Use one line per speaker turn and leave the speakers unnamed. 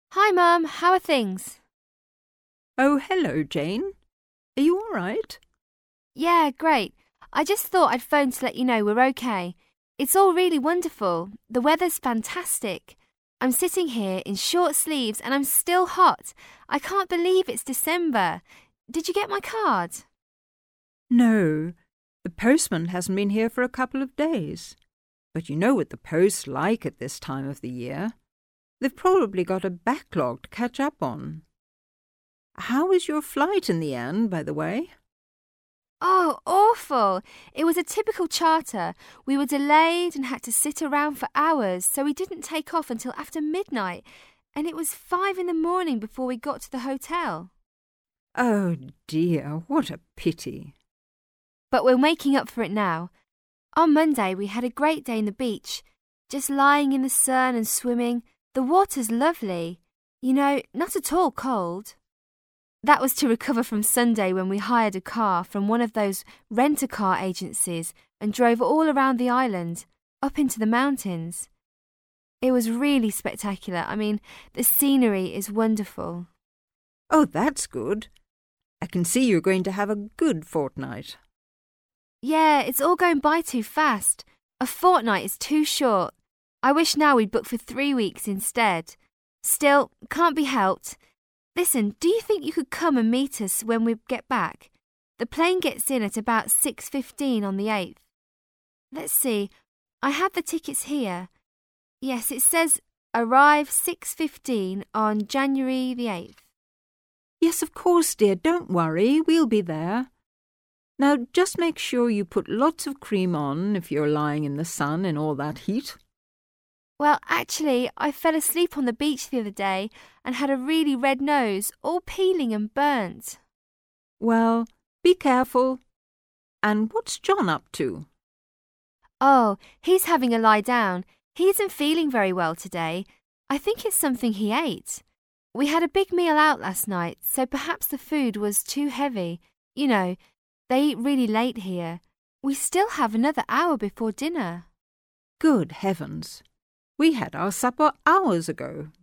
Hi, Mum. How are things?
Oh, hello, Jane. Are you all right?
Yeah, great. I just thought I'd phone to let you know we're okay. It's all really wonderful. The weather's fantastic. I'm sitting here in short sleeves and I'm still hot. I can't believe it's December. Did you get my card?
No, the postman hasn't been here for a couple of days. But you know what the post's like at this time of the year. They've probably got a backlog to catch up on. How was your flight in the end, by the way?
Oh, awful. It was a typical charter. We were delayed and had to sit around for hours, so we didn't take off until after midnight, and it was 5 a.m. before we got to the hotel.
Oh dear, what a pity.
But we're making up for it now. On Monday we had a great day in the beach, just lying in the sun and swimming. The water's lovely. You know, not at all cold. That was to recover from Sunday when we hired a car from one of those rent-a-car agencies and drove all around the island, up into the mountains. It was really spectacular. I mean, the scenery is wonderful.
Oh, that's good. I can see you're going to have a good fortnight.
Yeah, it's all going by too fast. A fortnight is too short. I wish now we'd booked for 3 weeks instead. Still, can't be helped. Listen, do you think you could come and meet us when we get back? The plane gets in at about 6:15 on the 8th. Let's see, I have the tickets here. Yes, it says arrive 6:15 on January the 8th.
Yes, of course, dear, don't worry, we'll be there. Now, just make sure you put lots of cream on if you're lying in the sun in all that heat.
Well, actually, I fell asleep on the beach the other day and had a really red nose, all peeling and burnt.
Well, be careful. And what's John up to?
Oh, he's having a lie down. He isn't feeling very well today. I think it's something he ate. We had a big meal out last night, so perhaps the food was too heavy. You know, they eat really late here. We still have another hour before dinner.
Good heavens! We had our supper hours ago.